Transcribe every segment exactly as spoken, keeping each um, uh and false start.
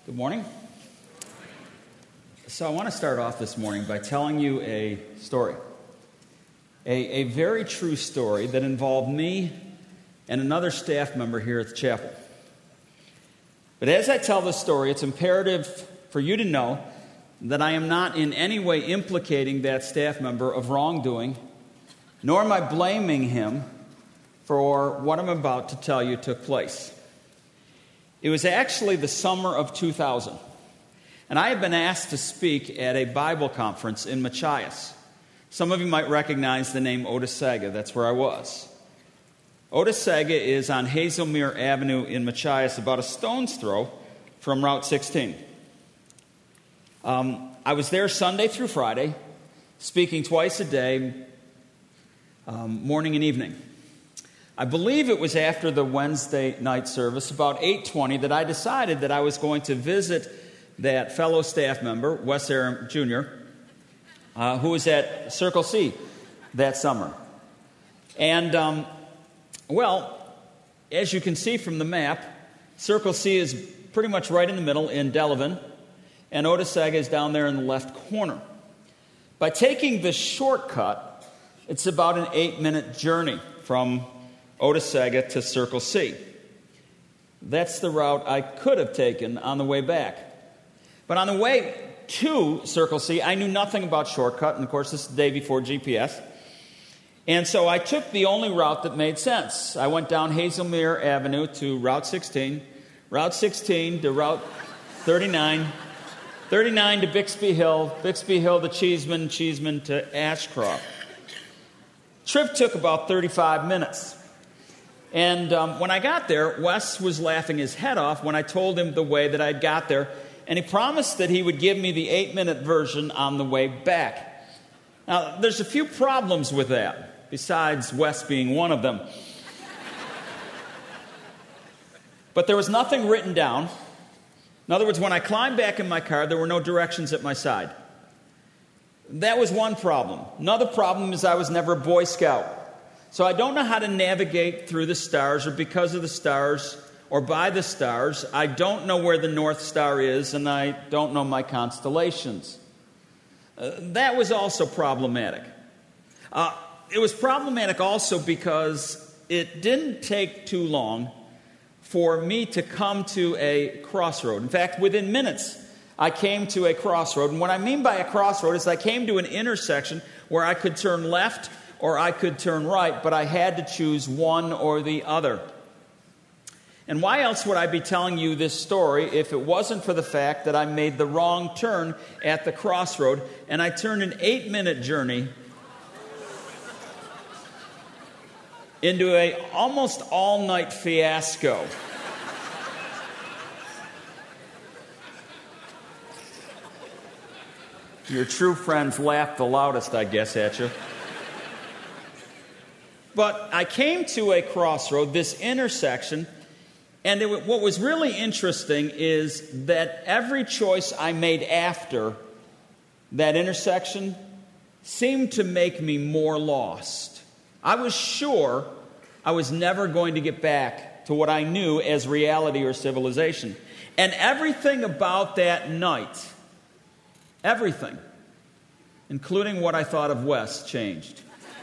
Good morning. So I want to start off this morning by telling you a story. A, a very true story that involved me and another staff member here at the chapel. But as I tell this story, it's imperative for you to know that I am not in any way implicating that staff member of wrongdoing, nor am I blaming him for what I'm about to tell you took place. It was actually the summer of two thousand, and I had been asked to speak at a Bible conference in Machias. Some of you might recognize the name Otisega. That's where I was. Otisega is on Hazelmere Avenue in Machias, about a stone's throw from Route sixteen. Um, I was there Sunday through Friday, speaking twice a day, um, morning and evening. I believe it was after the Wednesday night service, about eight twenty, that I decided that I was going to visit that fellow staff member, Wes Aram Junior, uh, who was at Circle C that summer. And, um, well, as you can see from the map, Circle C is pretty much right in the middle in Delavan, and Otisega is down there in the left corner. By taking this shortcut, it's about an eight-minute journey from Otisega to Circle C. That's the route I could have taken on the way back. But on the way to Circle C, I knew nothing about shortcut, and of course this is the day before G P S. And so I took the only route that made sense. I went down Hazelmere Avenue to Route sixteen, Route sixteen to Route thirty-nine, thirty-nine to Bixby Hill, Bixby Hill to Cheeseman, Cheeseman to Ashcroft. Trip took about thirty-five minutes. And um, when I got there, Wes was laughing his head off when I told him the way that I'd got there, and he promised that he would give me the eight-minute version on the way back. Now, there's a few problems with that, besides Wes being one of them. But there was nothing written down. In other words, when I climbed back in my car, there were no directions at my side. That was one problem. Another problem is I was never a Boy Scout. So I don't know how to navigate through the stars or because of the stars or by the stars. I don't know where the North Star is, and I don't know my constellations. Uh, that was also problematic. Uh, it was problematic also because it didn't take too long for me to come to a crossroad. In fact, within minutes, I came to a crossroad. And what I mean by a crossroad is I came to an intersection where I could turn left or I could turn right, but I had to choose one or the other. And why else would I be telling you this story if it wasn't for the fact that I made the wrong turn at the crossroad, and I turned an eight-minute journey into a almost all-night fiasco. Your true friends laughed the loudest, I guess, at you. But I came to a crossroad, this intersection, and it, what was really interesting is that every choice I made after that intersection seemed to make me more lost. I was sure I was never going to get back to what I knew as reality or civilization. And everything about that night, everything, including what I thought of Wes, changed.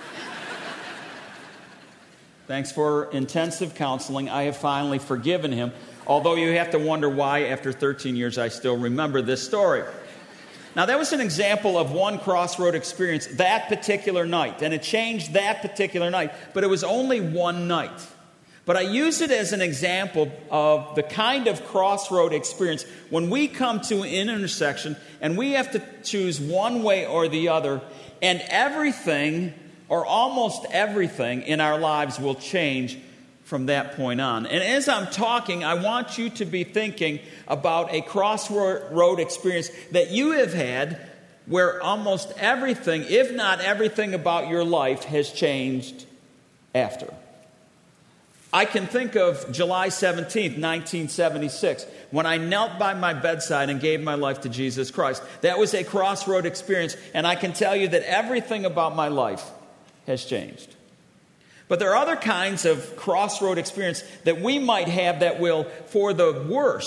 Thanks for intensive counseling. I have finally forgiven him, although you have to wonder why, after thirteen years, I still remember this story. Now, that was an example of one crossroad experience that particular night, and it changed that particular night, but it was only one night. But I use it as an example of the kind of crossroad experience when we come to an intersection and we have to choose one way or the other, and everything or almost everything in our lives will change from that point on. And as I'm talking, I want you to be thinking about a crossroad experience that you have had where almost everything, if not everything about your life, has changed after. I can think of July seventeenth, nineteen seventy-six, when I knelt by my bedside and gave my life to Jesus Christ. That was a crossroad experience, and I can tell you that everything about my life has changed. But there are other kinds of crossroad experience that we might have that will, for the worse,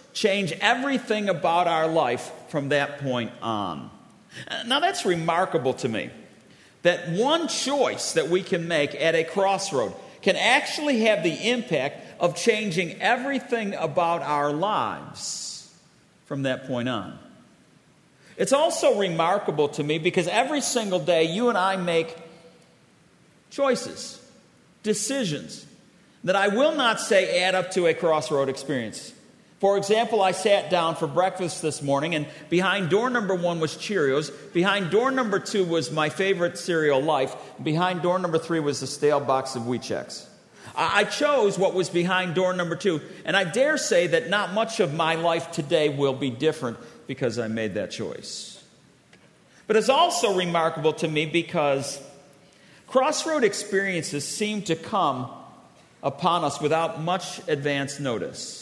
change everything about our life from that point on. Now that's remarkable to me, that one choice that we can make at a crossroad can actually have the impact of changing everything about our lives from that point on. It's also remarkable to me because every single day you and I make choices, decisions, that I will not say add up to a crossroad experience. For example, I sat down for breakfast this morning, and behind door number one was Cheerios. Behind door number two was my favorite cereal, Life. Behind door number three was a stale box of Wheat Chex. I chose what was behind door number two, and I dare say that not much of my life today will be different because I made that choice. But it's also remarkable to me because crossroad experiences seem to come upon us without much advance notice.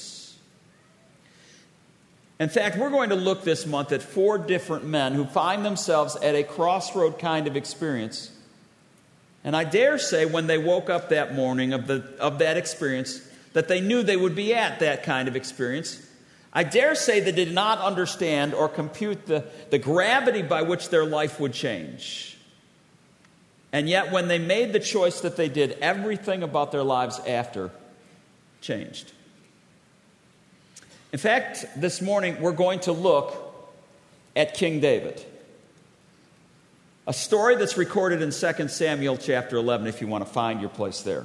In fact, we're going to look this month at four different men who find themselves at a crossroad kind of experience. And I dare say when they woke up that morning of, the, of that experience, that they knew they would be at that kind of experience. I dare say they did not understand or compute the, the gravity by which their life would change. And yet when they made the choice that they did, everything about their lives after changed. In fact, this morning we're going to look at King David. A story that's recorded in Second Samuel chapter eleven, if you want to find your place there.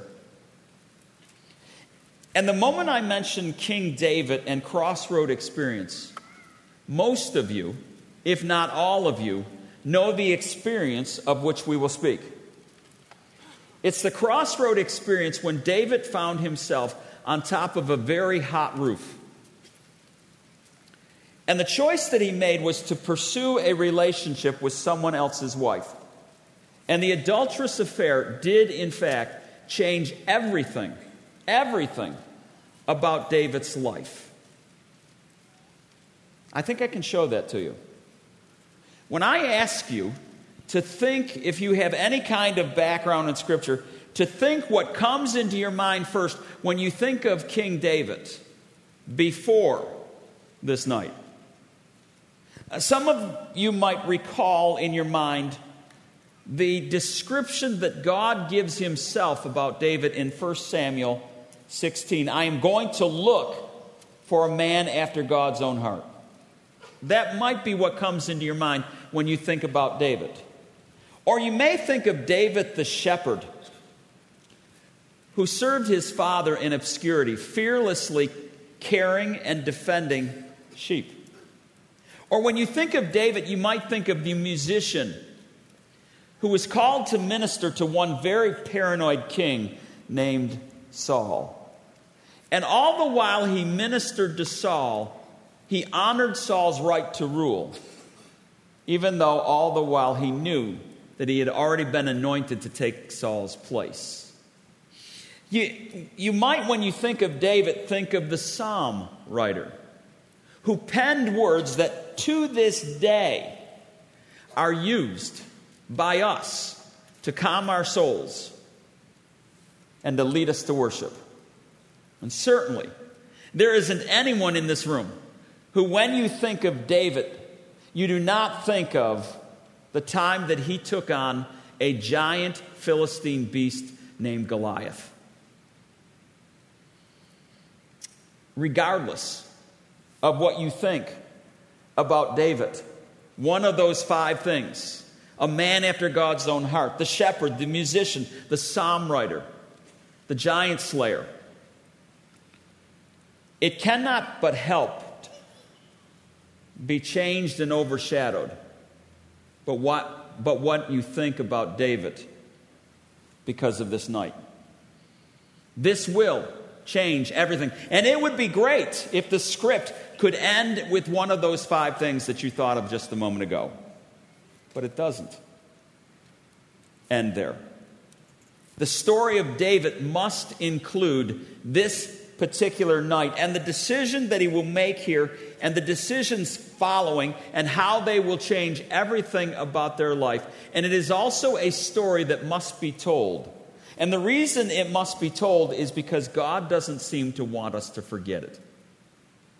And the moment I mention King David and crossroad experience, most of you, if not all of you, know the experience of which we will speak. It's the crossroad experience when David found himself on top of a very hot roof. And the choice that he made was to pursue a relationship with someone else's wife. And the adulterous affair did, in fact, change everything, everything about David's life. I think I can show that to you. When I ask you to think, if you have any kind of background in Scripture, to think what comes into your mind first when you think of King David before this night. Some of you might recall in your mind the description that God gives himself about David in First Samuel sixteen. I am going to look for a man after God's own heart. That might be what comes into your mind when you think about David. Or you may think of David the shepherd, who served his father in obscurity, fearlessly caring and defending sheep. Or when you think of David, you might think of the musician who was called to minister to one very paranoid king named Saul. And all the while he ministered to Saul, he honored Saul's right to rule, even though all the while he knew that he had already been anointed to take Saul's place. You, you might, when you think of David, think of the psalm writer who penned words that to this day are used by us to calm our souls and to lead us to worship. And certainly, there isn't anyone in this room who, when you think of David, you do not think of the time that he took on a giant Philistine beast named Goliath. Regardless of what you think about David, one of those five things, a man after God's own heart, the shepherd, the musician, the psalm writer, the giant slayer, it cannot but help be changed and overshadowed but what, but what you think about David because of this night. This will change everything. And it would be great if the script could end with one of those five things that you thought of just a moment ago. But it doesn't end there. The story of David must include this particular night and the decision that he will make here and the decisions following and how they will change everything about their life. And it is also a story that must be told. And the reason it must be told is because God doesn't seem to want us to forget it.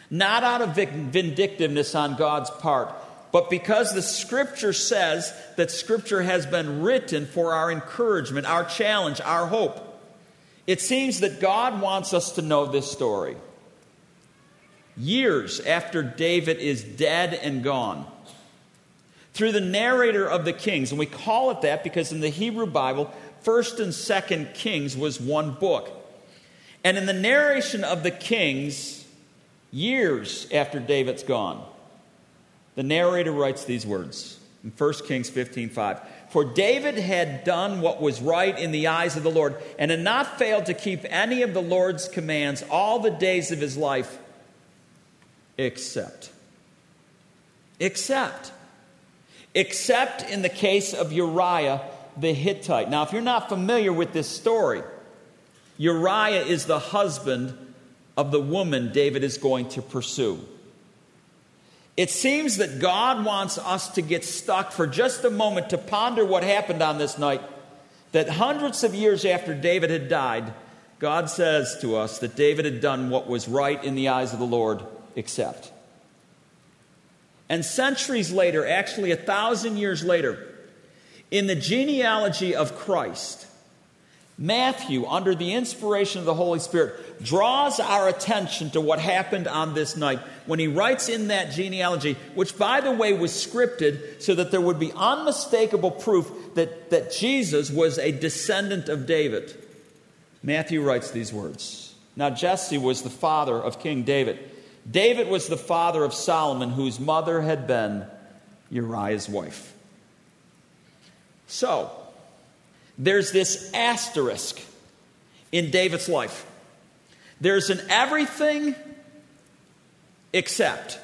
not out of vindictiveness on God's part, but because the Scripture says that Scripture has been written for our encouragement, our challenge, our hope. It seems that God wants us to know this story. Years after David is dead and gone, through the narrator of the Kings, and we call it that because in the Hebrew Bible, First and Second Kings was one book. And in the narration of the Kings, years after David's gone, the narrator writes these words in First Kings fifteen five. For David had done what was right in the eyes of the Lord, and had not failed to keep any of the Lord's commands all the days of his life, except. Except. Except in the case of Uriah the Hittite. Now, if you're not familiar with this story, Uriah is the husband of the woman David is going to pursue. It seems that God wants us to get stuck for just a moment to ponder what happened on this night, that hundreds of years after David had died, God says to us that David had done what was right in the eyes of the Lord, except. And centuries later, actually a thousand years later, in the genealogy of Christ, Matthew, under the inspiration of the Holy Spirit, draws our attention to what happened on this night when he writes in that genealogy, which, by the way, was scripted so that there would be unmistakable proof that, that Jesus was a descendant of David. Matthew writes these words. Now, Jesse was the father of King David. David was the father of Solomon, whose mother had been Uriah's wife. So, there's this asterisk in David's life. There's an everything except.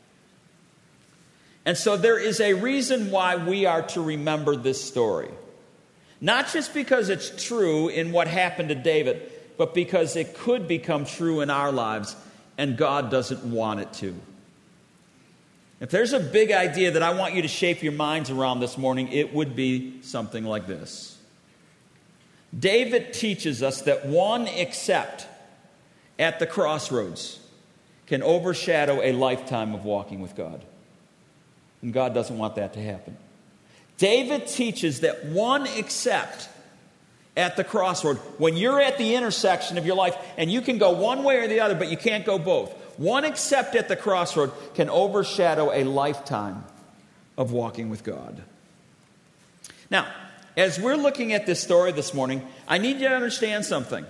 And so there is a reason why we are to remember this story. Not just because it's true in what happened to David, but because it could become true in our lives, and God doesn't want it to. If there's a big idea that I want you to shape your minds around this morning, it would be something like this. David teaches us that one except at the crossroads can overshadow a lifetime of walking with God. And God doesn't want that to happen. David teaches that one except at the crossroad, when you're at the intersection of your life and you can go one way or the other, but you can't go both. One except at the crossroad can overshadow a lifetime of walking with God. Now, as we're looking at this story this morning, I need you to understand something.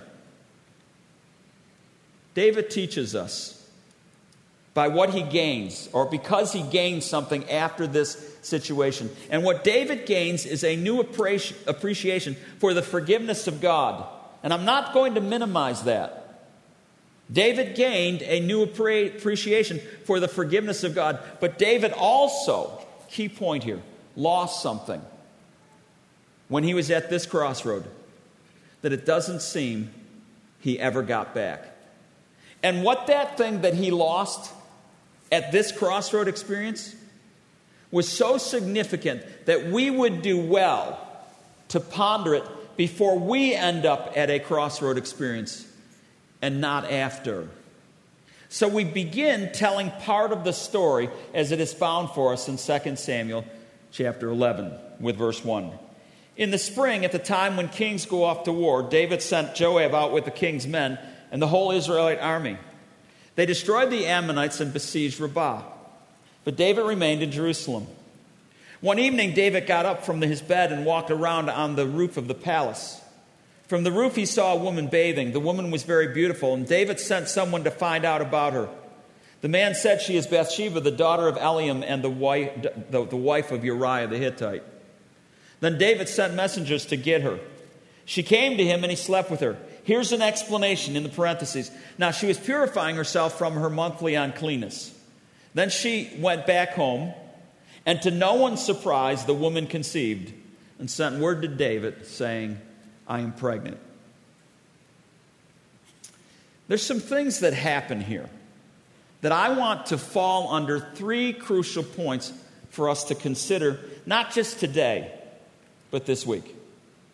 David teaches us by what he gains, or because he gains something after this situation. And what David gains is a new appreciation for the forgiveness of God. And I'm not going to minimize that. David gained a new appreciation for the forgiveness of God. But David also, key point here, lost something when he was at this crossroad that it doesn't seem he ever got back. And what that thing that he lost at this crossroad experience was so significant that we would do well to ponder it before we end up at a crossroad experience and not after. So we begin telling part of the story as it is found for us in Second Samuel chapter eleven with verse one. In the spring, at the time when kings go off to war, David sent Joab out with the king's men and the whole Israelite army. They destroyed the Ammonites and besieged Rabbah. But David remained in Jerusalem. One evening, David got up from his bed and walked around on the roof of the palace. From the roof, he saw a woman bathing. The woman was very beautiful, and David sent someone to find out about her. The man said, "She is Bathsheba, the daughter of Eliam and the wife, the, the wife of Uriah the Hittite." Then David sent messengers to get her. She came to him, and he slept with her. Here's an explanation in the parentheses. Now, she was purifying herself from her monthly uncleanness. Then she went back home, and to no one's surprise, the woman conceived and sent word to David saying, "I am pregnant." There's some things that happen here that I want to fall under three crucial points for us to consider, not just today, but this week.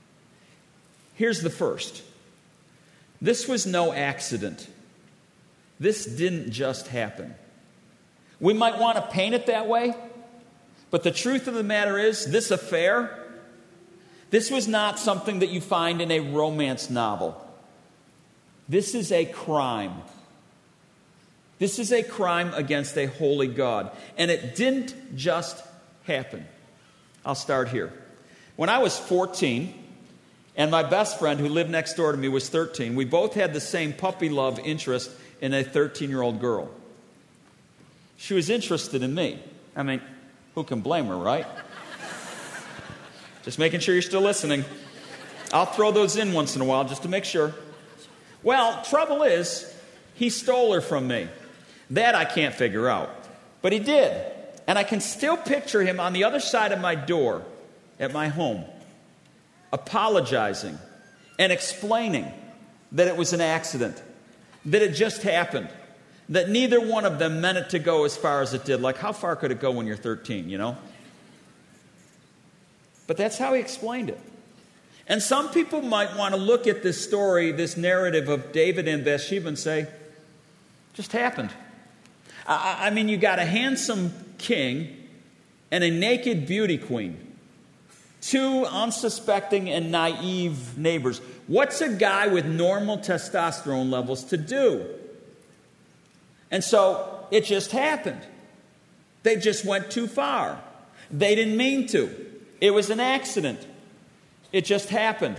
Here's the first. This was no accident. This didn't just happen. We might want to paint it that way, but the truth of the matter is, this affair, this was not something that you find in a romance novel. This is a crime. This is a crime against a holy God. And it didn't just happen. I'll start here. When I was fourteen, and my best friend who lived next door to me was thirteen, we both had the same puppy love interest in a thirteen-year-old girl. She was interested in me. I mean, who can blame her, right? Just making sure you're still listening. I'll throw those in once in a while just to make sure. Well, trouble is, he stole her from me. That I can't figure out. But he did. And I can still picture him on the other side of my door at my home, apologizing and explaining that it was an accident, that it just happened, that neither one of them meant it to go as far as it did. Like, how far could it go when you're thirteen, you know? But that's how he explained it. And some people might want to look at this story, this narrative of David and Bathsheba and say, just happened. I, I mean, you got a handsome king and a naked beauty queen. Two unsuspecting and naive neighbors. What's a guy with normal testosterone levels to do? And so it just happened. They just went too far. They didn't mean to. It was an accident. It just happened.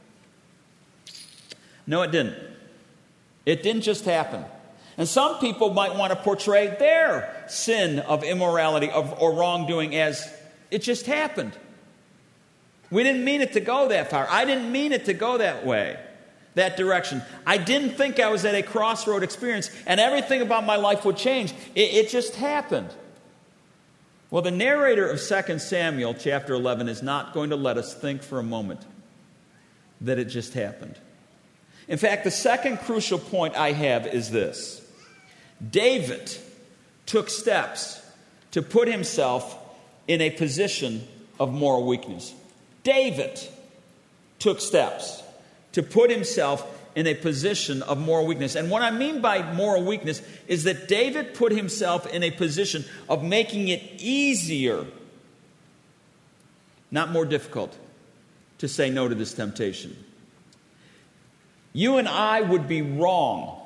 No, it didn't. It didn't just happen. And some people might want to portray their sin of immorality of, or wrongdoing as it just happened. We didn't mean it to go that far. I didn't mean it to go that way, that direction. I didn't think I was at a crossroad experience and everything about my life would change. It, it just happened. Well, the narrator of Second Samuel chapter eleven is not going to let us think for a moment that it just happened. In fact, the second crucial point I have is this. David took steps to put himself in a position of moral weakness. David took steps to put himself in a position of moral weakness. And what I mean by moral weakness is that David put himself in a position of making it easier, not more difficult, to say no to this temptation. You and I would be wrong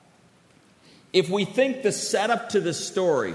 if we think the setup to the story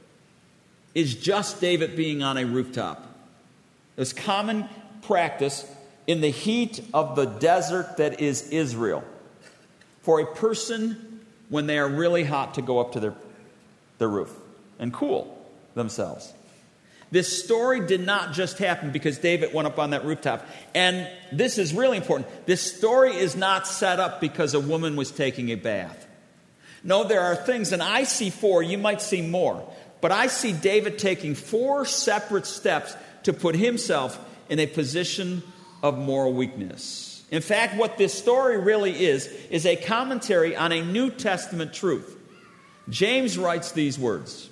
is just David being on a rooftop. It was common practice in the heat of the desert that is Israel for a person when they are really hot to go up to their, their roof and cool themselves. This story did not just happen because David went up on that rooftop. And this is really important. This story is not set up because a woman was taking a bath. No, there are things, and I see four, you might see more. But I see David taking four separate steps to put himself in a position of moral weakness. In fact, what this story really is, is a commentary on a New Testament truth. James writes these words.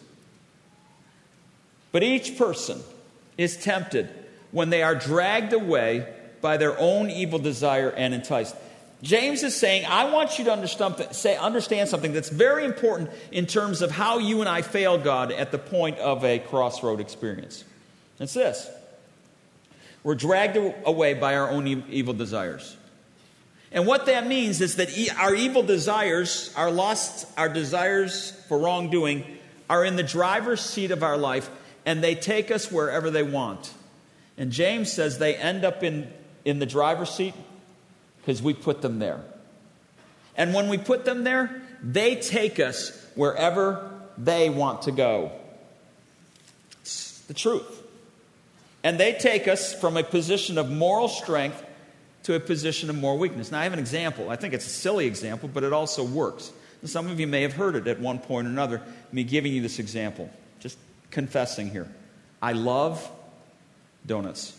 But each person is tempted when they are dragged away by their own evil desire and enticed. James is saying, I want you to understand, say, understand something that's very important in terms of how you and I fail God at the point of a crossroad experience. It's this. We're dragged away by our own evil desires. And what that means is that our evil desires, our lusts, our desires for wrongdoing are in the driver's seat of our life, and they take us wherever they want. And James says they end up in, in the driver's seat because we put them there. And when we put them there, they take us wherever they want to go. It's the truth. And they take us from a position of moral strength to a position of moral weakness. Now, I have an example. I think it's a silly example, but it also works. And some of you may have heard it at one point or another, me giving you this example. Just confessing here. I love donuts.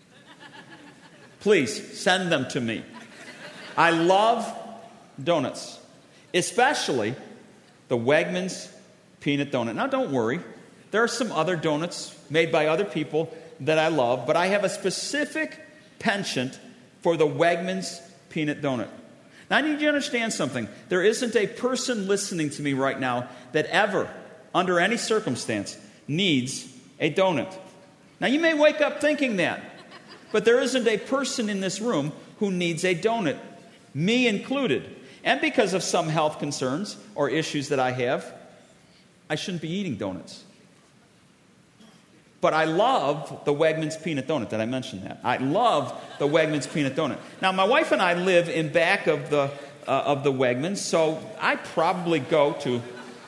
Please, send them to me. I love donuts. Especially the Wegmans peanut donut. Now, don't worry. There are some other donuts made by other people that I love, but I have a specific penchant for the Wegmans peanut donut. Now, I need you to understand something. There isn't a person listening to me right now that ever, under any circumstance, needs a donut. Now, you may wake up thinking that, but there isn't a person in this room who needs a donut, me included. And because of some health concerns or issues that I have, I shouldn't be eating donuts. But I love the Wegmans peanut donut. Did I mention that? I love the Wegmans peanut donut. Now, my wife and I live in back of the uh, of the Wegmans, so I probably go to...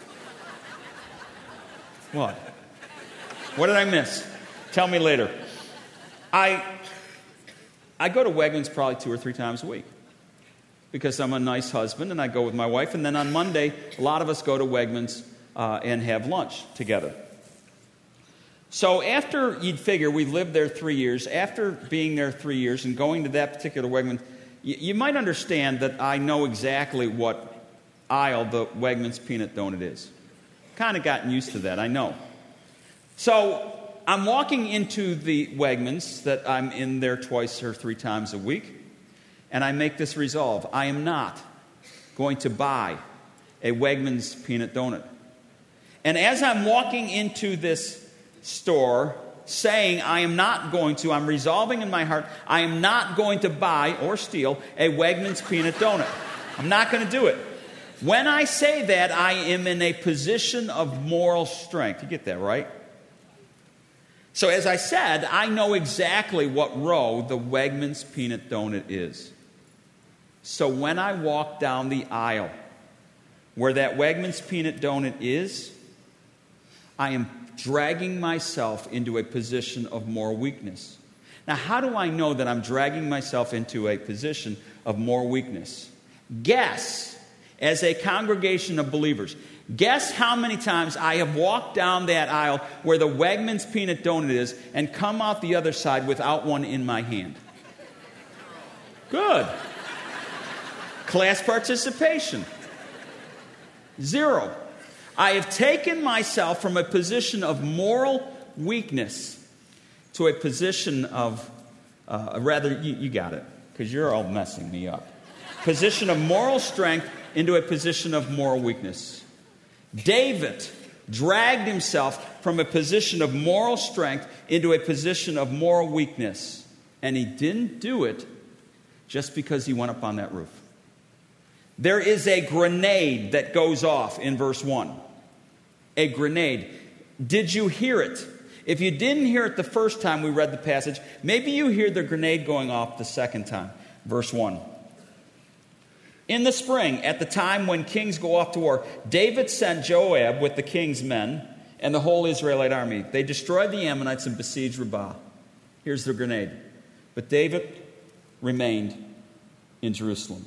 What? What did I miss? Tell me later. I I go to Wegmans probably two or three times a week because I'm a nice husband and I go with my wife. And then on Monday, a lot of us go to Wegmans uh, and have lunch together. So after, you'd figure, we lived there three years. After being there three years and going to that particular Wegmans, you, you might understand that I know exactly what aisle the Wegmans peanut donut is. Kind of gotten used to that, I know. So I'm walking into the Wegmans that I'm in there twice or three times a week, and I make this resolve. I am not going to buy a Wegmans peanut donut. And as I'm walking into this store saying I am not going to, I'm resolving in my heart, I am not going to buy or steal a Wegmans peanut donut. I'm not going to do it. When I say that, I am in a position of moral strength. You get that, right? So as I said, I know exactly what row the Wegmans peanut donut is. So when I walk down the aisle where that Wegmans peanut donut is, I am dragging myself into a position of moral weakness. Now, how do I know that I'm dragging myself into a position of moral weakness? Guess, as a congregation of believers, guess how many times I have walked down that aisle where the Wegmans peanut donut is and come out the other side without one in my hand. Good. Class participation. Zero. I have taken myself from a position of moral weakness to a position of, uh, rather, you, you got it, because you're all messing me up. Position of moral strength into a position of moral weakness. David dragged himself from a position of moral strength into a position of moral weakness. And he didn't do it just because he went up on that roof. There is a grenade that goes off in verse one. A grenade. Did you hear it? If you didn't hear it the first time we read the passage, maybe you hear the grenade going off the second time. Verse one. In the spring, at the time when kings go off to war, David sent Joab with the king's men and the whole Israelite army. They destroyed the Ammonites and besieged Rabbah. Here's the grenade. But David remained in Jerusalem.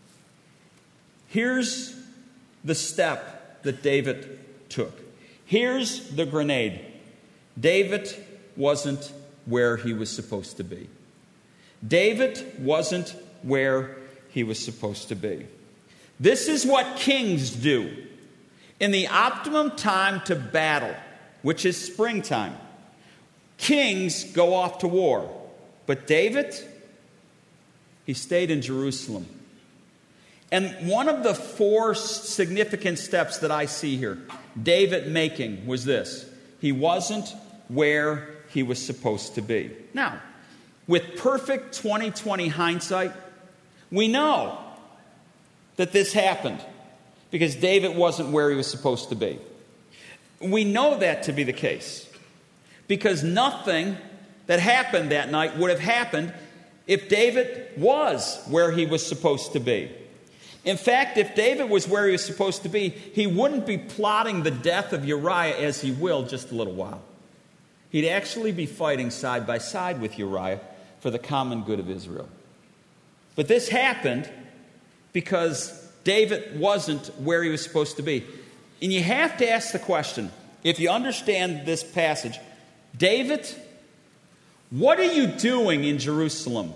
Here's the step that David took. Here's the grenade. David wasn't where he was supposed to be. David wasn't where he was supposed to be. This is what kings do. In the optimum time to battle, which is springtime, kings go off to war. But David, he stayed in Jerusalem. And one of the four significant steps that I see here, David making, was this. He wasn't where he was supposed to be. Now, with perfect twenty twenty hindsight, we know that this happened because David wasn't where he was supposed to be. We know that to be the case because nothing that happened that night would have happened if David was where he was supposed to be. In fact, if David was where he was supposed to be, he wouldn't be plotting the death of Uriah as he will just a little while. He'd actually be fighting side by side with Uriah for the common good of Israel. But this happened because David wasn't where he was supposed to be. And you have to ask the question, if you understand this passage, David, what are you doing in Jerusalem?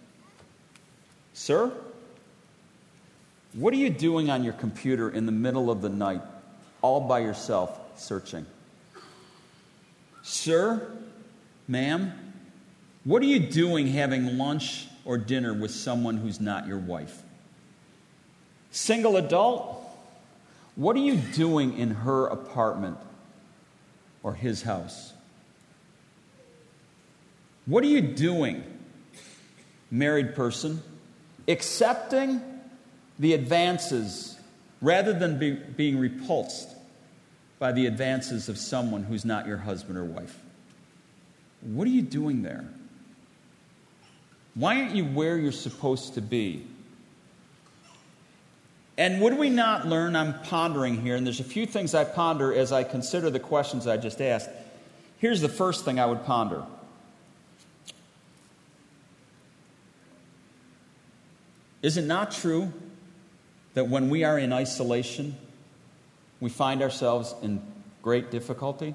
Sir? What are you doing on your computer in the middle of the night, all by yourself, searching? Sir, ma'am, what are you doing having lunch or dinner with someone who's not your wife? Single adult, what are you doing in her apartment or his house? What are you doing, married person, accepting the advances rather than be, being repulsed by the advances of someone who's not your husband or wife? What are you doing there? Why aren't you where you're supposed to be? And would we not learn, I'm pondering here, and there's a few things I ponder as I consider the questions I just asked. Here's the first thing I would ponder. Is it not true that when we are in isolation, we find ourselves in great difficulty?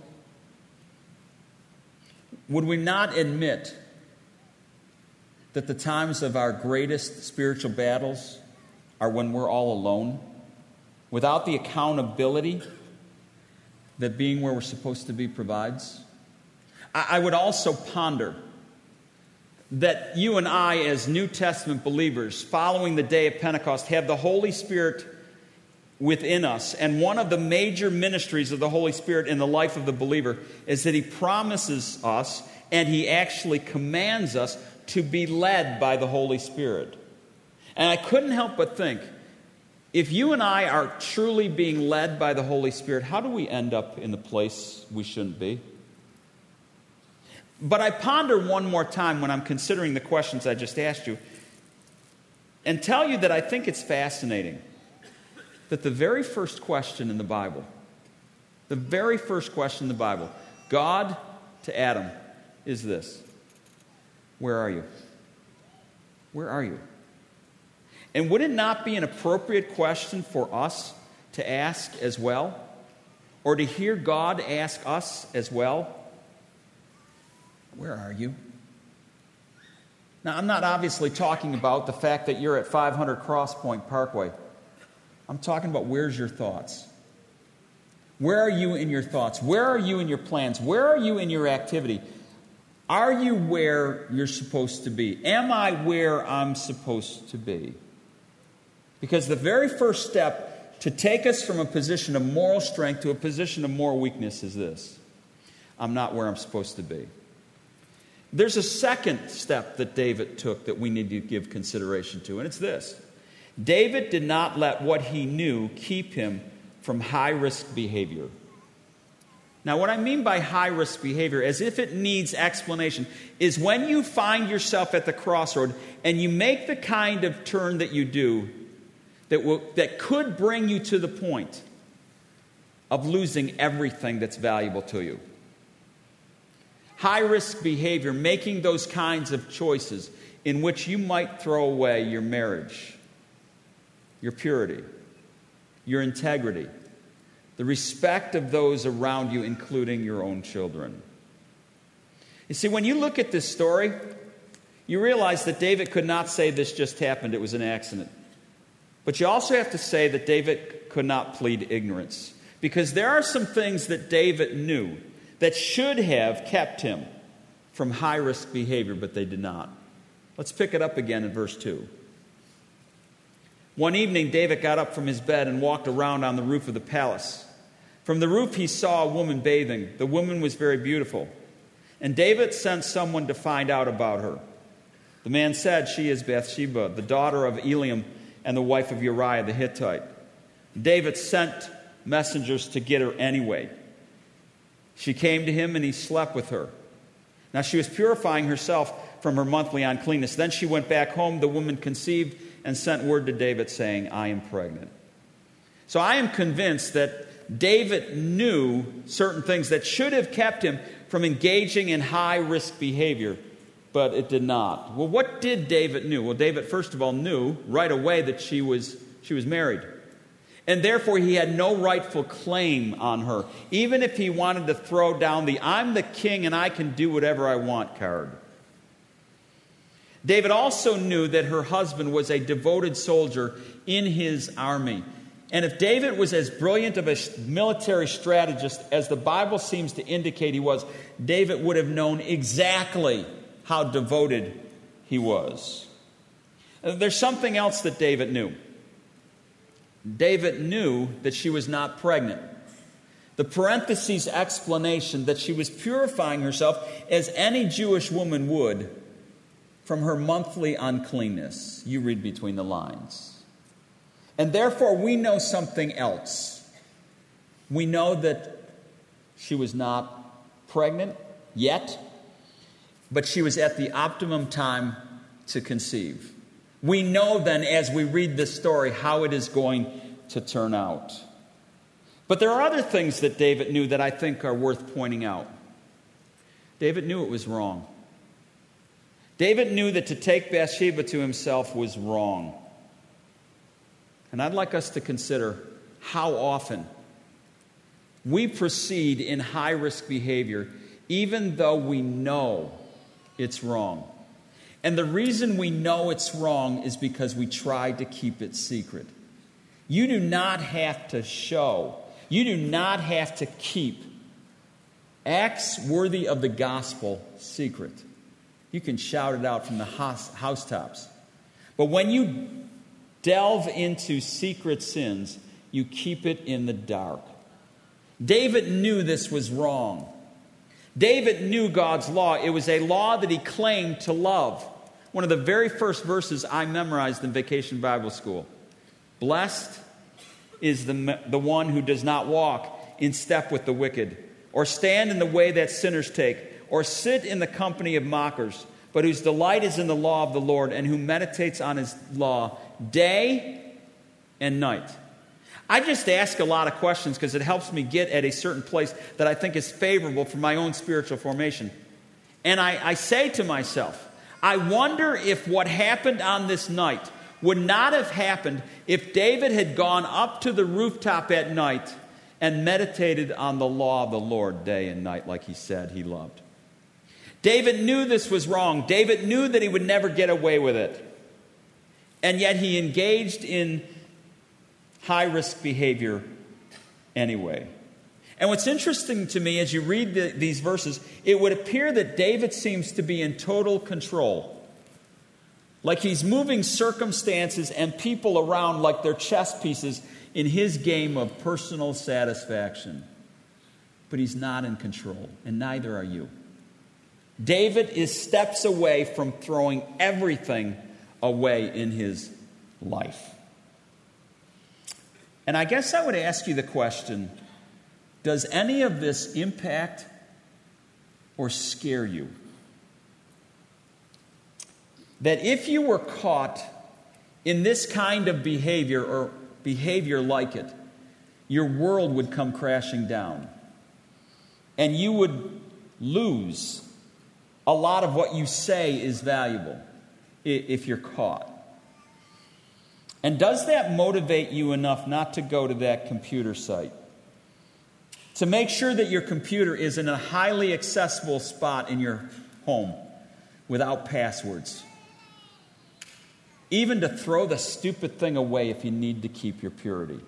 Would we not admit that the times of our greatest spiritual battles are when we're all alone, without the accountability that being where we're supposed to be provides? I, I would also ponder that you and I, as New Testament believers, following the day of Pentecost, have the Holy Spirit within us. And one of the major ministries of the Holy Spirit in the life of the believer is that He promises us, and He actually commands us, to be led by the Holy Spirit. And I couldn't help but think, if you and I are truly being led by the Holy Spirit, how do we end up in the place we shouldn't be? But I ponder one more time when I'm considering the questions I just asked you, and tell you that I think it's fascinating that the very first question in the Bible, the very first question in the Bible, God to Adam, is this: where are you? Where are you? And would it not be an appropriate question for us to ask as well? Or to hear God ask us as well? Where are you? Now, I'm not obviously talking about the fact that you're at five hundred Cross Point Parkway. I'm talking about, where's your thoughts? Where are you in your thoughts? Where are you in your plans? Where are you in your activity? Are you where you're supposed to be? Am I where I'm supposed to be? Because the very first step to take us from a position of moral strength to a position of moral weakness is this: I'm not where I'm supposed to be. There's a second step that David took that we need to give consideration to, and it's this: David did not let what he knew keep him from high-risk behavior. Now, what I mean by high-risk behavior, as if it needs explanation, is when you find yourself at the crossroad and you make the kind of turn that you do that will, that could bring you to the point of losing everything that's valuable to you. High-risk behavior, making those kinds of choices in which you might throw away your marriage, your purity, your integrity, the respect of those around you, including your own children. You see, when you look at this story, you realize that David could not say this just happened, it was an accident. But you also have to say that David could not plead ignorance, because there are some things that David knew that should have kept him from high-risk behavior, but they did not. Let's pick it up again in verse two. One evening, David got up from his bed and walked around on the roof of the palace. From the roof, he saw a woman bathing. The woman was very beautiful. And David sent someone to find out about her. The man said, "She is Bathsheba, the daughter of Eliam and the wife of Uriah the Hittite." David sent messengers to get her anyway. She came to him and he slept with her. Now she was purifying herself from her monthly uncleanness. Then she went back home. The woman conceived and sent word to David saying, "I am pregnant." So I am convinced that David knew certain things that should have kept him from engaging in high-risk behavior, but it did not. Well, what did David knew? Well, David, first of all, knew right away that she was, she was married. And therefore, he had no rightful claim on her, even if he wanted to throw down the "I'm the king and I can do whatever I want" card. David also knew that her husband was a devoted soldier in his army. And if David was as brilliant of a military strategist as the Bible seems to indicate he was, David would have known exactly how devoted he was. There's something else that David knew. David knew that she was not pregnant. The parentheses explanation that she was purifying herself as any Jewish woman would from her monthly uncleanness. You read between the lines. And therefore we know something else. We know that she was not pregnant yet, but she was at the optimum time to conceive. We know then, as we read this story, how it is going to turn out. But there are other things that David knew that I think are worth pointing out. David knew it was wrong. David knew that to take Bathsheba to himself was wrong. And I'd like us to consider how often we proceed in high-risk behavior even though we know it's wrong. And the reason we know it's wrong is because we try to keep it secret. You do not have to show, you do not have to keep acts worthy of the gospel secret. You can shout it out from the house, housetops. But when you delve into secret sins, you keep it in the dark. David knew this was wrong. David knew God's law. It was a law that he claimed to love. One of the very first verses I memorized in Vacation Bible School. Blessed is the, the one who does not walk in step with the wicked, or stand in the way that sinners take, or sit in the company of mockers, but whose delight is in the law of the Lord, and who meditates on his law day and night. I just ask a lot of questions because it helps me get at a certain place that I think is favorable for my own spiritual formation. And I, I say to myself, I wonder if what happened on this night would not have happened if David had gone up to the rooftop at night and meditated on the law of the Lord day and night like he said he loved. David knew this was wrong. David knew that he would never get away with it. And yet he engaged in high-risk behavior anyway. And what's interesting to me as you read the, these verses, it would appear that David seems to be in total control. Like he's moving circumstances and people around like they're chess pieces in his game of personal satisfaction. But he's not in control, and neither are you. David is steps away from throwing everything away in his life. And I guess I would ask you the question, does any of this impact or scare you? That if you were caught in this kind of behavior or behavior like it, your world would come crashing down. And you would lose a lot of what you say is valuable if you're caught. And does that motivate you enough not to go to that computer site? To make sure that your computer is in a highly accessible spot in your home without passwords? Even to throw the stupid thing away if you need to keep your purity?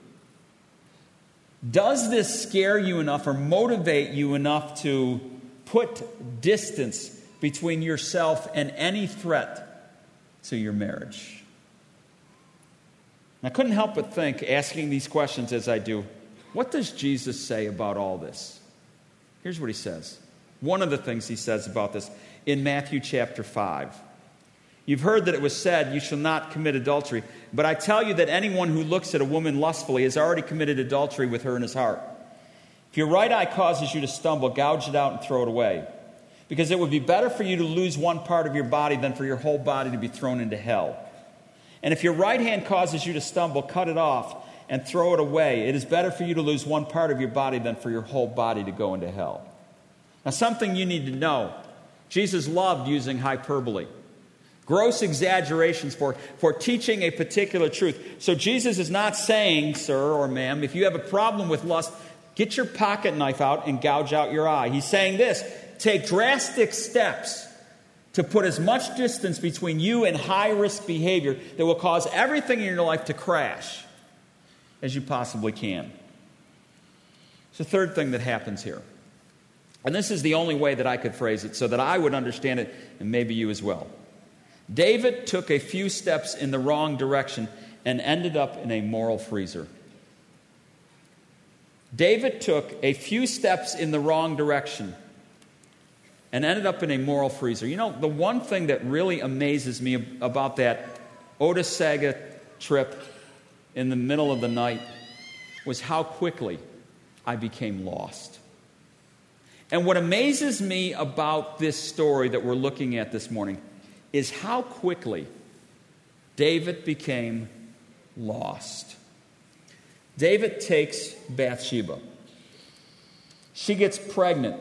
Does this scare you enough or motivate you enough to put distance between yourself and any threat to your marriage? And I couldn't help but think, asking these questions as I do, what does Jesus say about all this? Here's what he says. One of the things he says about this in Matthew chapter five. You've heard that it was said, you shall not commit adultery. But I tell you that anyone who looks at a woman lustfully has already committed adultery with her in his heart. If your right eye causes you to stumble, gouge it out and throw it away. Because it would be better for you to lose one part of your body than for your whole body to be thrown into hell. And if your right hand causes you to stumble, cut it off and throw it away. It is better for you to lose one part of your body than for your whole body to go into hell. Now, something you need to know. Jesus loved using hyperbole. Gross exaggerations for, for teaching a particular truth. So Jesus is not saying, sir or ma'am, if you have a problem with lust, get your pocket knife out and gouge out your eye. He's saying this, take drastic steps to put as much distance between you and high-risk behavior that will cause everything in your life to crash as you possibly can. It's the third thing that happens here. And this is the only way that I could phrase it so that I would understand it, and maybe you as well. David took a few steps in the wrong direction, and ended up in a moral freezer. David took a few steps in the wrong direction and ended up in a moral freezer. You know, the one thing that really amazes me about that Otisega trip in the middle of the night was how quickly I became lost. And what amazes me about this story that we're looking at this morning is how quickly David became lost. David takes Bathsheba. She gets pregnant.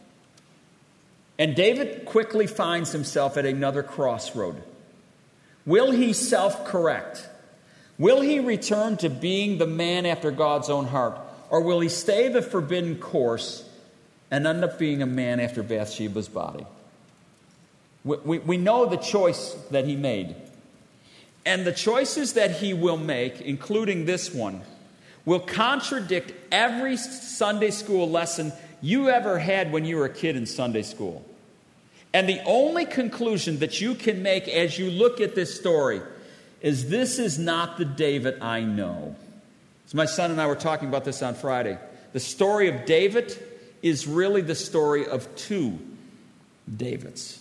And David quickly finds himself at another crossroad. Will he self-correct? Will he return to being the man after God's own heart? Or will he stay the forbidden course and end up being a man after Bathsheba's body? We, we, we know the choice that he made. And the choices that he will make, including this one, will contradict every Sunday school lesson you ever had when you were a kid in Sunday school. And the only conclusion that you can make as you look at this story is this is not the David I know. So my son and I were talking about this on Friday. The story of David is really the story of two Davids.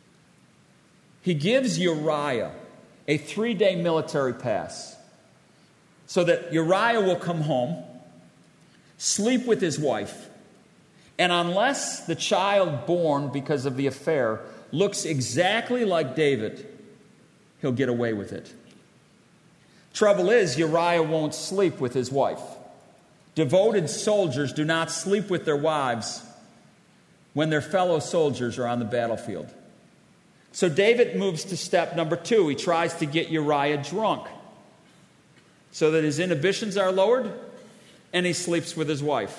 He gives Uriah a three-day military pass so that Uriah will come home, sleep with his wife, and unless the child born because of the affair looks exactly like David, he'll get away with it. Trouble is, Uriah won't sleep with his wife. Devoted soldiers do not sleep with their wives when their fellow soldiers are on the battlefield. So David moves to step number two. He tries to get Uriah drunk so that his inhibitions are lowered and he sleeps with his wife.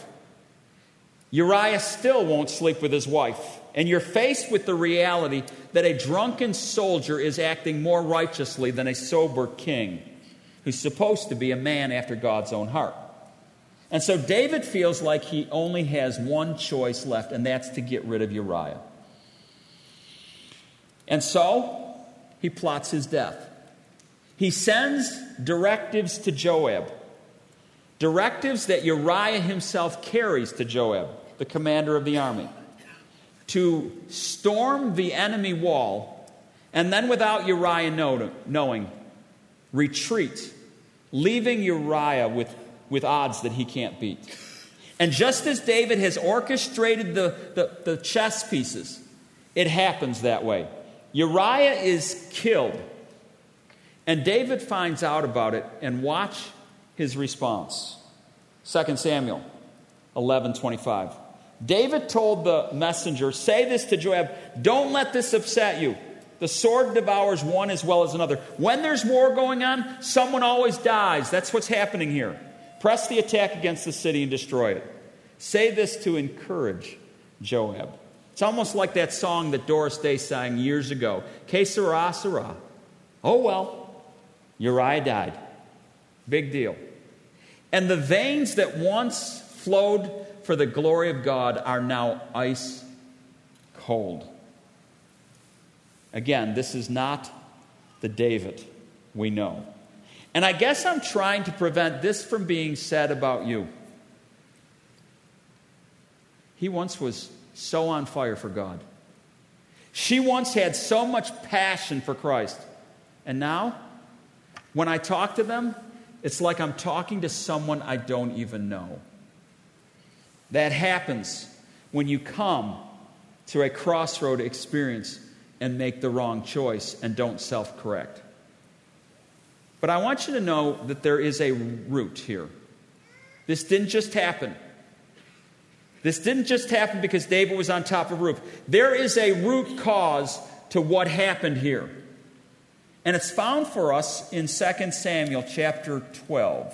Uriah still won't sleep with his wife. And you're faced with the reality that a drunken soldier is acting more righteously than a sober king who's supposed to be a man after God's own heart. And so David feels like he only has one choice left, and that's to get rid of Uriah. And so he plots his death. He sends directives to Joab. Directives that Uriah himself carries to Joab, the commander of the army, to storm the enemy wall, and then without Uriah knowing, retreat, leaving Uriah with, with odds that he can't beat. And just as David has orchestrated the, the, the chess pieces, it happens that way. Uriah is killed, and David finds out about it, and watch his response. Second Samuel eleven twenty-five. David told the messenger, say this to Joab, don't let this upset you. The sword devours one as well as another. When there's war going on, someone always dies. That's what's happening here. Press the attack against the city and destroy it. Say this to encourage Joab. It's almost like that song that Doris Day sang years ago. Que sera, sera. Oh well, Uriah died. Big deal. And the veins that once flowed for the glory of God are now ice cold. Again, this is not the David we know. And I guess I'm trying to prevent this from being said about you. He once was so on fire for God. She once had so much passion for Christ. And now, when I talk to them, it's like I'm talking to someone I don't even know. That happens when you come to a crossroad experience and make the wrong choice and don't self-correct. But I want you to know that there is a root here. This didn't just happen. This didn't just happen because David was on top of a roof. There is a root cause to what happened here. And it's found for us in Second Samuel chapter twelve,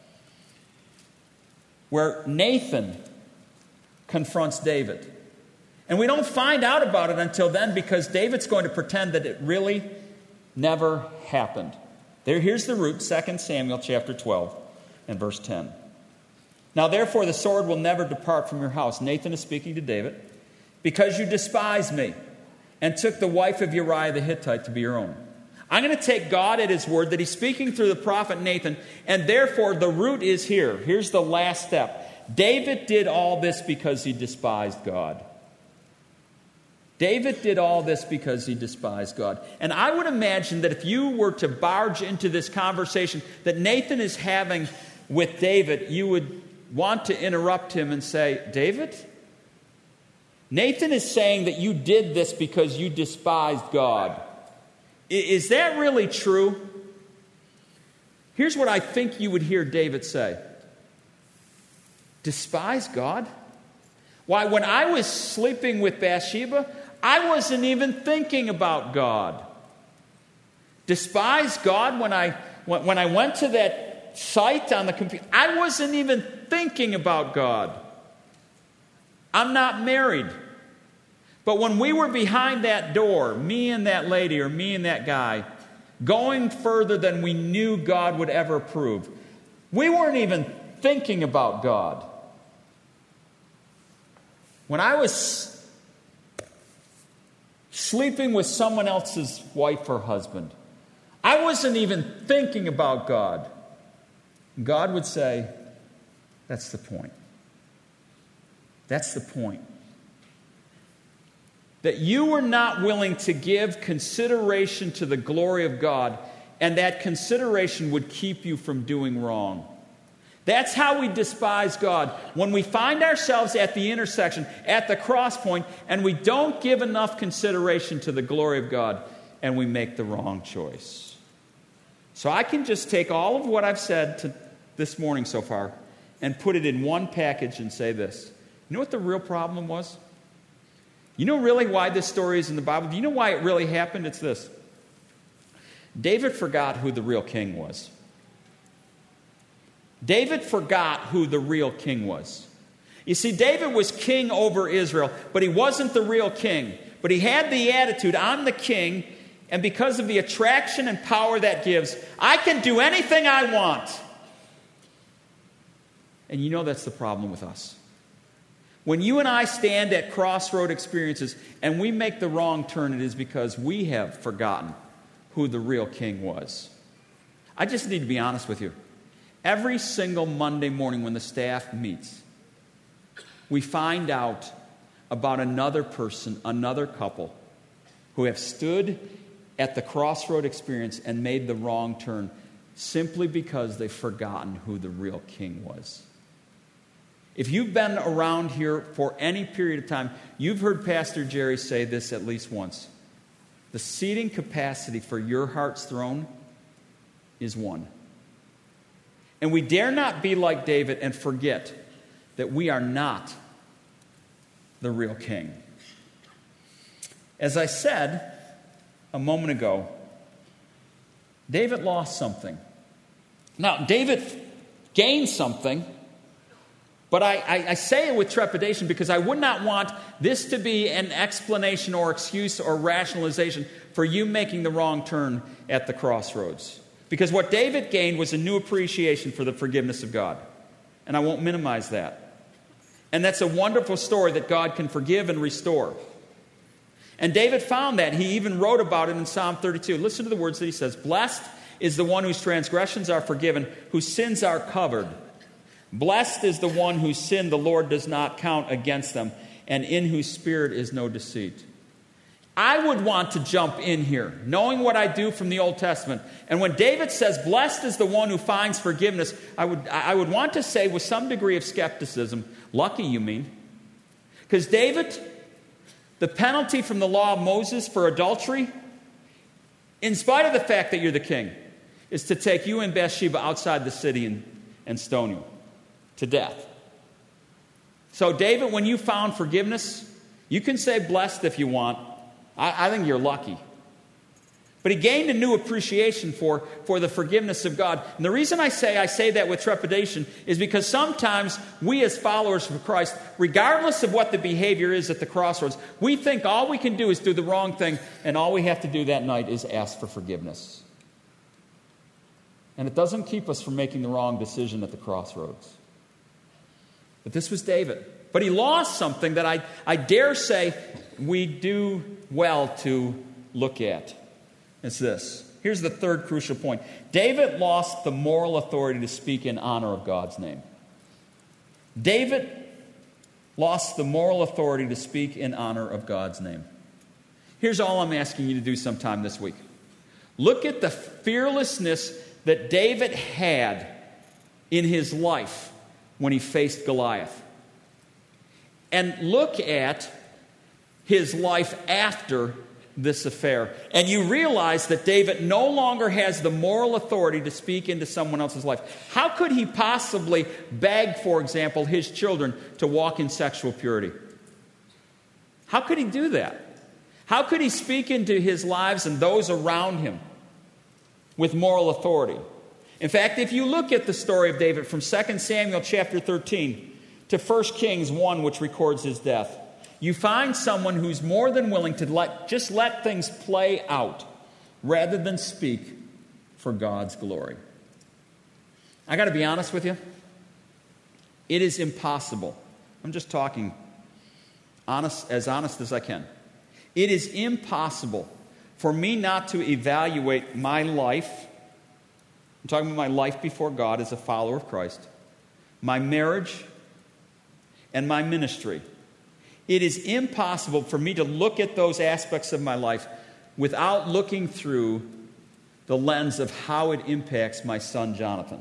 where Nathan confronts David. And we don't find out about it until then because David's going to pretend that it really never happened. There, here's the root, Second Samuel chapter twelve and verse ten. Now therefore the sword will never depart from your house. Nathan is speaking to David. Because you despised me and took the wife of Uriah the Hittite to be your own. I'm going to take God at His word that He's speaking through the prophet Nathan, and therefore the root is here. Here's the last step. David did all this because he despised God. David did all this because he despised God. And I would imagine that if you were to barge into this conversation that Nathan is having with David, you would want to interrupt him and say, David, Nathan is saying that you did this because you despised God. Is that really true? Here's what I think you would hear David say. Despise God? Why, when I was sleeping with Bathsheba, I wasn't even thinking about God. Despise God when I when I went to that site on the computer, I wasn't even thinking about God. I'm not married. But when we were behind that door, me and that lady or me and that guy, going further than we knew God would ever approve, we weren't even thinking about God. When I was sleeping with someone else's wife or husband, I wasn't even thinking about God. God would say, that's the point. That's the point. That you were not willing to give consideration to the glory of God, and that consideration would keep you from doing wrong. That's how we despise God. When we find ourselves at the intersection, at the cross point, and we don't give enough consideration to the glory of God, and we make the wrong choice. So I can just take all of what I've said to this morning so far and put it in one package and say this. You know what the real problem was? You know really why this story is in the Bible? Do you know why it really happened? It's this. David forgot who the real king was. David forgot who the real king was. You see, David was king over Israel, but he wasn't the real king. But he had the attitude, I'm the king, and because of the attraction and power that gives, I can do anything I want. And you know that's the problem with us. When you and I stand at crossroad experiences and we make the wrong turn, it is because we have forgotten who the real king was. I just need to be honest with you. Every single Monday morning when the staff meets, we find out about another person, another couple, who have stood at the crossroad experience and made the wrong turn simply because they've forgotten who the real king was. If you've been around here for any period of time, you've heard Pastor Jerry say this at least once. The seating capacity for your heart's throne is one. And we dare not be like David and forget that we are not the real king. As I said a moment ago, David lost something. Now, David gained something. But I, I, I say it with trepidation because I would not want this to be an explanation or excuse or rationalization for you making the wrong turn at the crossroads. Because what David gained was a new appreciation for the forgiveness of God. And I won't minimize that. And that's a wonderful story that God can forgive and restore. And David found that. He even wrote about it in Psalm thirty-two. Listen to the words that he says. Blessed is the one whose transgressions are forgiven, whose sins are covered. Blessed is the one whose sin the Lord does not count against them, and in whose spirit is no deceit. I would want to jump in here, knowing what I do from the Old Testament. And when David says, blessed is the one who finds forgiveness, I would, I would want to say with some degree of skepticism, lucky you mean. Because David, the penalty from the law of Moses for adultery, in spite of the fact that you're the king, is to take you and Bathsheba outside the city and, and stone you to death. So David, when you found forgiveness, you can say blessed if you want. I, I think you're lucky. But he gained a new appreciation for, for the forgiveness of God. And the reason I say I say that with trepidation is because sometimes we as followers of Christ, regardless of what the behavior is at the crossroads, we think all we can do is do the wrong thing, and all we have to do that night is ask for forgiveness. And it doesn't keep us from making the wrong decision at the crossroads. But this was David. But he lost something that I, I dare say we do well to look at. It's this. Here's the third crucial point. David lost the moral authority to speak in honor of God's name. David lost the moral authority to speak in honor of God's name. Here's all I'm asking you to do sometime this week. Look at the fearlessness that David had in his life when he faced Goliath. And look at his life after this affair. And you realize that David no longer has the moral authority to speak into someone else's life. How could he possibly beg, for example, his children to walk in sexual purity? How could he do that? How could he speak into his lives and those around him with moral authority? In fact, if you look at the story of David from Second Samuel chapter thirteen to First Kings one, which records his death, you find someone who's more than willing to let, just let things play out rather than speak for God's glory. I got to be honest with you. It is impossible. I'm just talking honest, as honest as I can. It is impossible for me not to evaluate my life. I'm talking about my life before God as a follower of Christ, my marriage, and my ministry. It is impossible for me to look at those aspects of my life without looking through the lens of how it impacts my son Jonathan.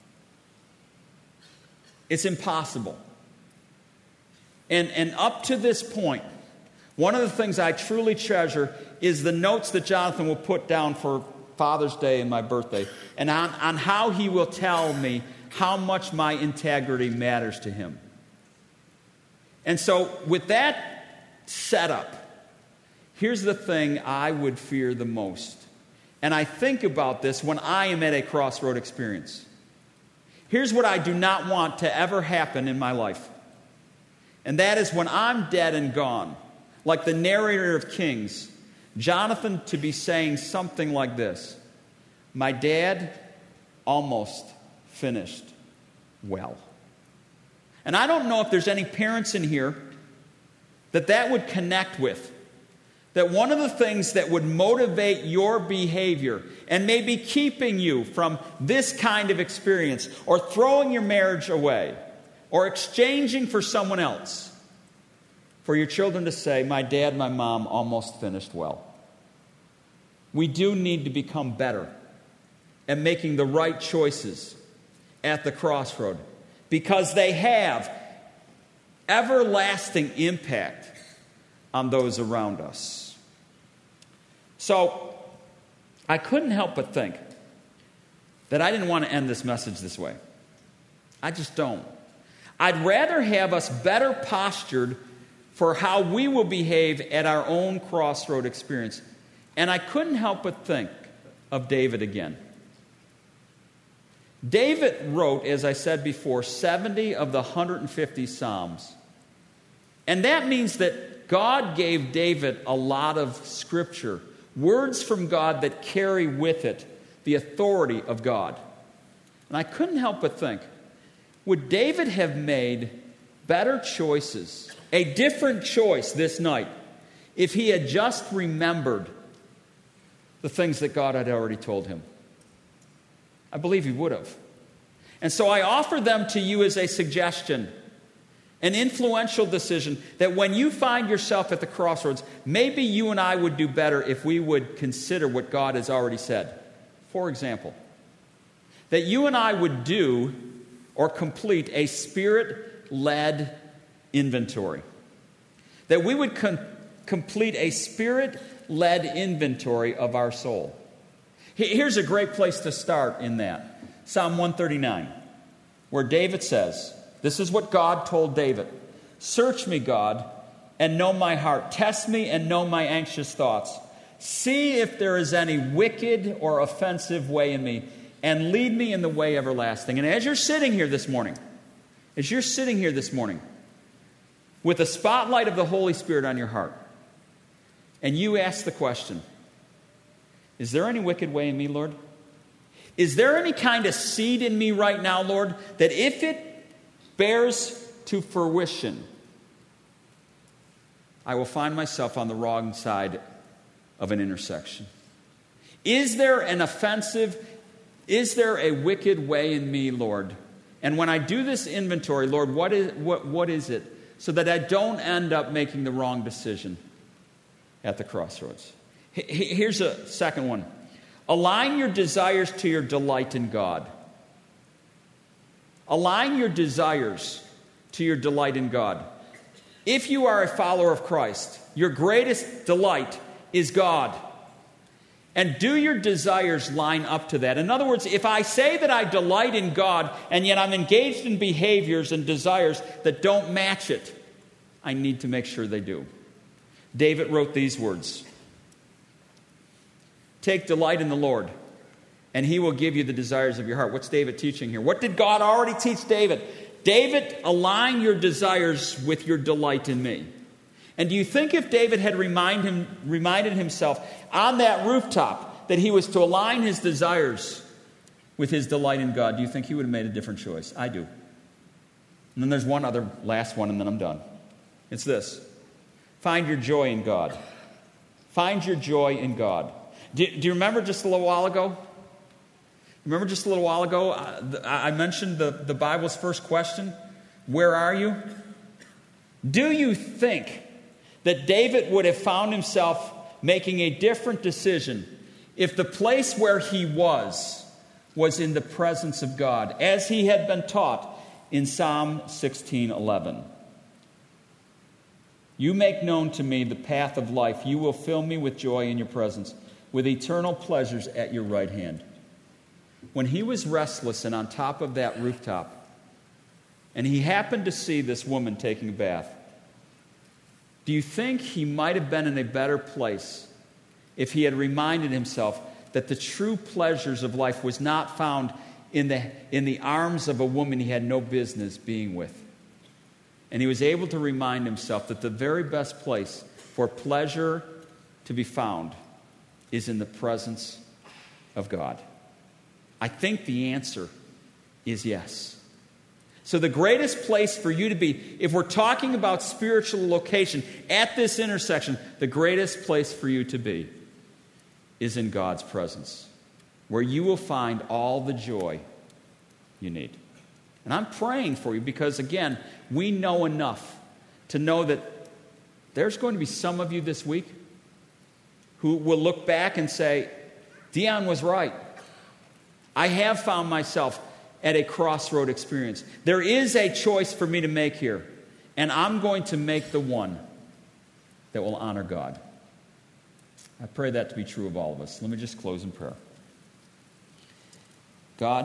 It's impossible. And, and up to this point, one of the things I truly treasure is the notes that Jonathan will put down for Father's Day and my birthday, and on, on how he will tell me how much my integrity matters to him. And so, with that setup, here's the thing I would fear the most. And I think about this when I am at a crossroad experience. Here's what I do not want to ever happen in my life. And that is when I'm dead and gone, like the narrator of Kings, Jonathan to be saying something like this: my dad almost finished well. And I don't know if there's any parents in here that that would connect with. That one of the things that would motivate your behavior and maybe keeping you from this kind of experience, or throwing your marriage away, or exchanging for someone else, for your children to say, my dad, my mom almost finished well. We do need to become better at making the right choices at the crossroad, because they have everlasting impact on those around us. So, I couldn't help but think that I didn't want to end this message this way. I just don't. I'd rather have us better postured for how we will behave at our own crossroad experience. And I couldn't help but think of David again. David wrote, as I said before, seventy of the one hundred fifty Psalms. And that means that God gave David a lot of scripture, words from God that carry with it the authority of God. And I couldn't help but think, would David have made better choices, a different choice this night, if he had just remembered the things that God had already told him? I believe he would have. And so I offer them to you as a suggestion, an influential decision, that when you find yourself at the crossroads, maybe you and I would do better if we would consider what God has already said. For example, that you and I would do or complete a Spirit-led inventory. That we would con- complete a Spirit-led inventory of our soul. Here's a great place to start in that. Psalm one thirty-nine, where David says, this is what God told David: search me, God, and know my heart. Test me and know my anxious thoughts. See if there is any wicked or offensive way in me, and lead me in the way everlasting. And as you're sitting here this morning, as you're sitting here this morning, with the spotlight of the Holy Spirit on your heart, and you ask the question, is there any wicked way in me, Lord? Is there any kind of seed in me right now, Lord, that if it bears to fruition, I will find myself on the wrong side of an intersection? Is there an offensive, is there a wicked way in me, Lord? And when I do this inventory, Lord, what is, what, what is it? So that I don't end up making the wrong decision at the crossroads. Here's a second one. Align your desires to your delight in God. Align your desires to your delight in God. If you are a follower of Christ, your greatest delight is God. And do your desires line up to that? In other words, if I say that I delight in God, and yet I'm engaged in behaviors and desires that don't match it, I need to make sure they do. David wrote these words. Take delight in the Lord, and He will give you the desires of your heart. What's David teaching here? What did God already teach David? David, align your desires with your delight in me. And do you think if David had remind him, reminded himself on that rooftop that he was to align his desires with his delight in God, do you think he would have made a different choice? I do. And then there's one other, last one, and then I'm done. It's this. Find your joy in God. Find your joy in God. Do, do you remember just a little while ago? Remember just a little while ago, I, I mentioned the, the Bible's first question. Where are you? Do you think that David would have found himself making a different decision if the place where he was was in the presence of God, as he had been taught in Psalm sixteen eleven? You make known to me the path of life. You will fill me with joy in your presence, with eternal pleasures at your right hand. When he was restless and on top of that rooftop, and he happened to see this woman taking a bath, do you think he might have been in a better place if he had reminded himself that the true pleasures of life was not found in the, in the arms of a woman he had no business being with? And he was able to remind himself that the very best place for pleasure to be found is in the presence of God. I think the answer is yes. So the greatest place for you to be, if we're talking about spiritual location at this intersection, the greatest place for you to be is in God's presence, where you will find all the joy you need. And I'm praying for you because, again, we know enough to know that there's going to be some of you this week who will look back and say, Dion was right. I have found myself at a crossroad experience. There is a choice for me to make here, and I'm going to make the one that will honor God. I pray that to be true of all of us. Let me just close in prayer. God,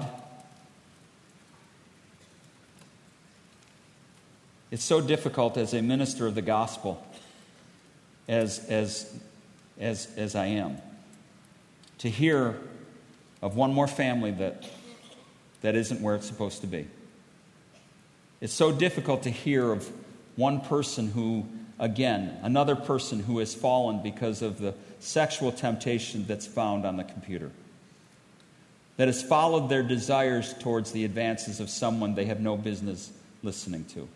it's so difficult as a minister of the gospel, as, as, as, as I am, to hear of one more family that, that isn't where it's supposed to be. It's so difficult to hear of one person who, again, another person who has fallen because of the sexual temptation that's found on the computer, that has followed their desires towards the advances of someone they have no business listening to,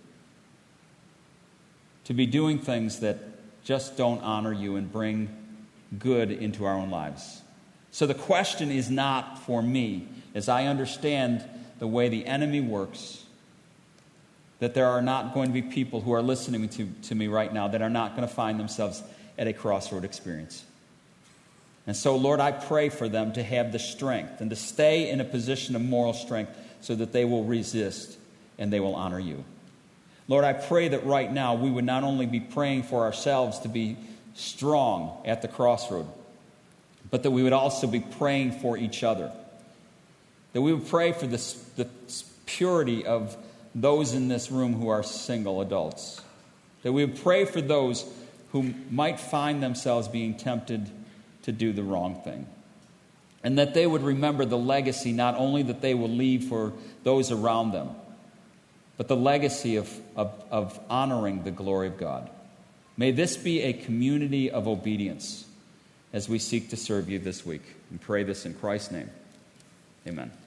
to be doing things that just don't honor you and bring good into our own lives. So the question is not for me, as I understand the way the enemy works, that there are not going to be people who are listening to, to me right now that are not going to find themselves at a crossroad experience. And so, Lord, I pray for them to have the strength and to stay in a position of moral strength so that they will resist and they will honor you. Lord, I pray that right now we would not only be praying for ourselves to be strong at the crossroad, but that we would also be praying for each other. That we would pray for this, the purity of those in this room who are single adults. That we would pray for those who might find themselves being tempted to do the wrong thing. And that they would remember the legacy not only that they will leave for those around them, but the legacy of, of, of honoring the glory of God. May this be a community of obedience as we seek to serve you this week. We pray this in Christ's name. Amen.